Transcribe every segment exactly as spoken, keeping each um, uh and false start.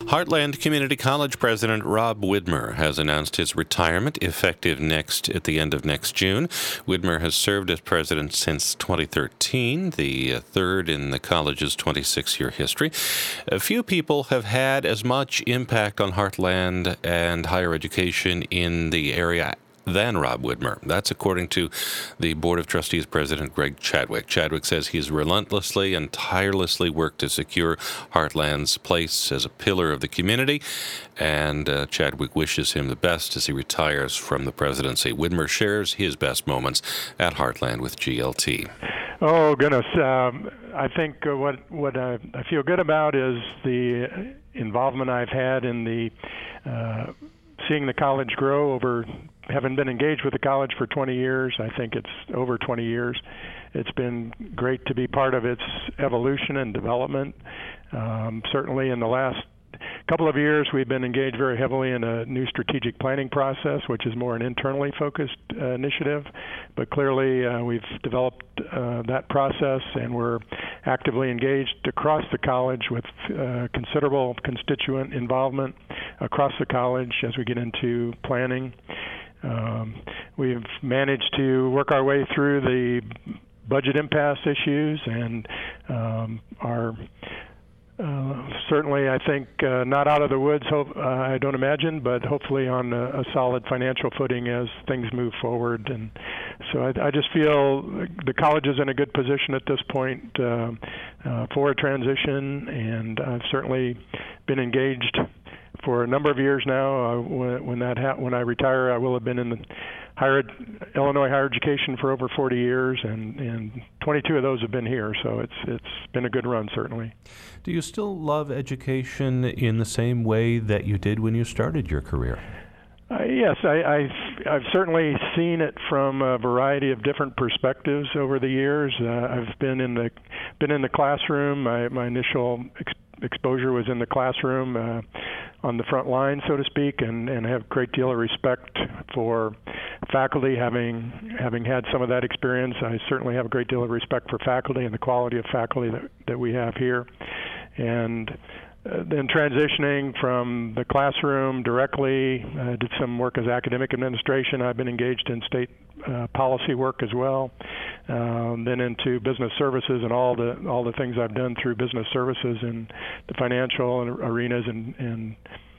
Heartland Community College President Rob Widmer has announced his retirement effective next at the end of next June. Widmer has served as president since twenty thirteen, the third in the college's twenty-six-year history. A few people have had as much impact on Heartland and higher education in the area than Rob Widmer. That's according to the Board of Trustees President Greg Chadwick. Chadwick says he's relentlessly and tirelessly worked to secure Heartland's place as a pillar of the community, and uh, Chadwick wishes him the best as he retires from the presidency. Widmer shares his best moments at Heartland with G L T. Oh, goodness. Um, I think uh, what, what I, I feel good about is the involvement I've had in the uh, seeing the college grow over, having been engaged with the college for twenty years. I think it's over twenty years. It's been great to be part of its evolution and development. Um, certainly in the last couple of years, we've been engaged very heavily in a new strategic planning process, which is more an internally focused uh, initiative. But clearly, uh, we've developed uh, that process, and we're actively engaged across the college with uh, considerable constituent involvement across the college as we get into planning. Um, we've managed to work our way through the budget impasse issues, and um, are uh, certainly, I think, uh, not out of the woods, hope, uh, I don't imagine, but hopefully on a, a solid financial footing as things move forward. And so I, I just feel the college is in a good position at this point uh, uh, for a transition, and I've certainly been engaged for a number of years now. Uh, when, when that ha- when I retire, I will have been in the higher ed- Illinois higher education for over forty years, and, and twenty-two of those have been here. So it's it's been a good run, certainly. Do you still love education in the same way that you did when you started your career? Uh, yes, I, I've, I've certainly seen it from a variety of different perspectives over the years. Uh, I've been in the been in the classroom. My, my initial ex- exposure was in the classroom, uh, on the front line, so to speak, and, and I have a great deal of respect for faculty. Having having had some of that experience, I certainly have a great deal of respect for faculty and the quality of faculty that, that we have here. And Uh, then transitioning from the classroom directly, uh, did some work as academic administration. I've been engaged in state uh, policy work as well. Um, then into business services and all the all the things I've done through business services in the financial arenas and, and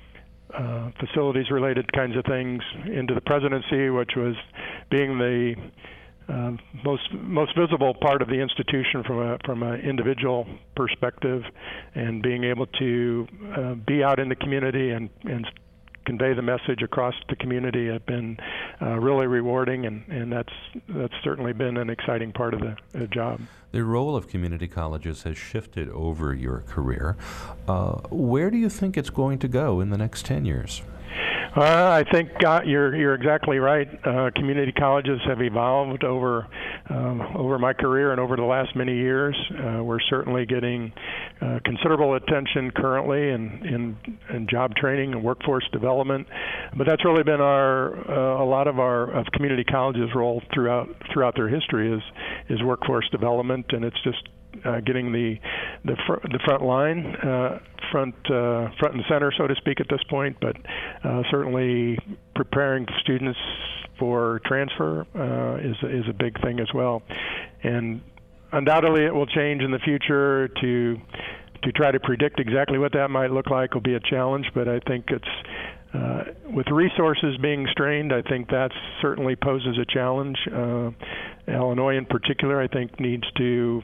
uh, facilities-related kinds of things. Into the presidency, which was being the Uh, most most visible part of the institution from a from an individual perspective, and being able to uh, be out in the community and, and convey the message across the community have been uh, really rewarding, and, and that's that's certainly been an exciting part of the, the job. The role of community colleges has shifted over your career. Uh, where do you think it's going to go in the next ten years? Uh, I think uh, you're you're exactly right. Uh, community colleges have evolved over um, over my career and over the last many years. Uh, we're certainly getting uh, considerable attention currently in, in in job training and workforce development, but that's really been our uh, a lot of our of community colleges' role throughout throughout their history is is workforce development, and it's just Uh, getting the the, fr- the front line, uh, front uh, front and center, so to speak, at this point. But uh, certainly preparing students for transfer uh, is is a big thing as well. And undoubtedly, it will change in the future. To to try to predict exactly what that might look like will be a challenge. But I think it's uh, with resources being strained, I think that certainly poses a challenge. Uh, Illinois, in particular, I think needs to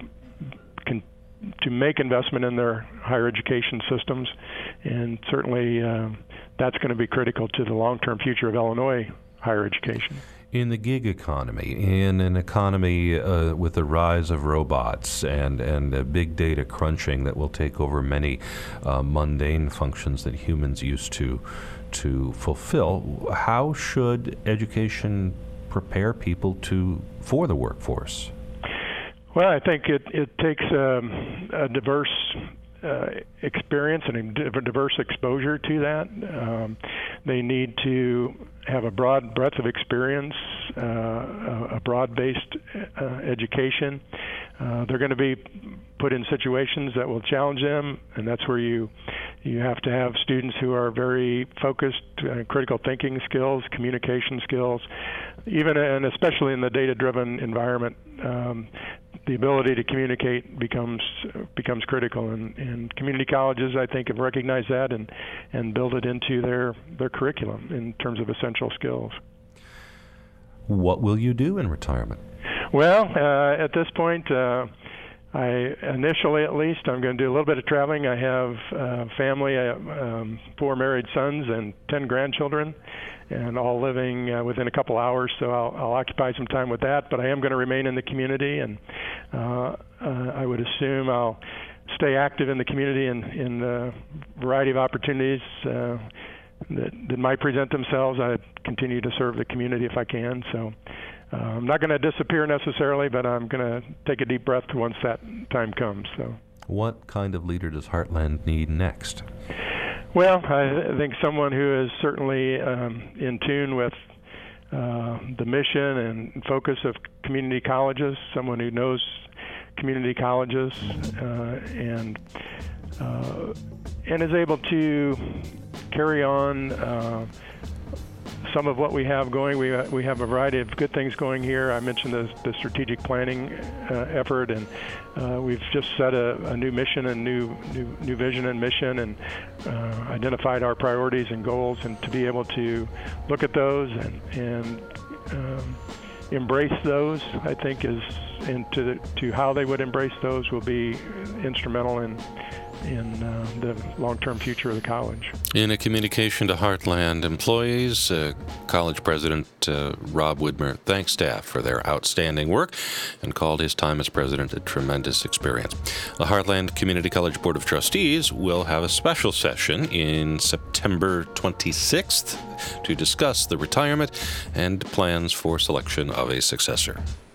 to make investment in their higher education systems, and certainly uh, that's going to be critical to the long-term future of Illinois higher education. In the gig economy, in an economy uh, with the rise of robots and, and uh, big data crunching that will take over many uh, mundane functions that humans used to, to fulfill, how should education prepare people to for the workforce? Well, I think it, it takes um, a diverse uh, experience and a diverse exposure to that. Um, they need to have a broad breadth of experience, uh, a broad-based uh, education. Uh, they're going to be put in situations that will challenge them, and that's where you you have to have students who are very focused, uh, critical thinking skills, communication skills, even and especially in the data-driven environment. Um, the ability to communicate becomes becomes critical, and, and community colleges, I think, have recognized that and and build it into their their curriculum in terms of essential skills. What will you do in retirement? Well, uh, at this point, uh, I initially, at least, I'm going to do a little bit of traveling. I have uh, family, I have, um, four married sons and ten grandchildren, and all living uh, within a couple hours. So I'll, I'll occupy some time with that. But I am going to remain in the community, and uh, uh, I would assume I'll stay active in the community in in a variety of opportunities uh, that, that might present themselves. I continue to serve the community if I can. So. Uh, I'm not going to disappear necessarily, but I'm going to take a deep breath once that time comes. So, what kind of leader does Heartland need next? Well, I think someone who is certainly um, in tune with uh, the mission and focus of community colleges, someone who knows community colleges uh, and uh, and is able to carry on uh, some of what we have going. We we have a variety of good things going here. I mentioned the, the strategic planning uh, effort, and uh, we've just set a, a new mission and new, new new vision and mission, and uh, identified our priorities and goals. And to be able to look at those and and um, embrace those, I think, is and to the, to how they would embrace those will be instrumental in. in uh, the long-term future of the college. In a communication to Heartland employees, uh, College President uh, Rob Widmer thanked staff for their outstanding work and called his time as president a tremendous experience. The Heartland Community College Board of Trustees will have a special session in September twenty-sixth to discuss the retirement and plans for selection of a successor.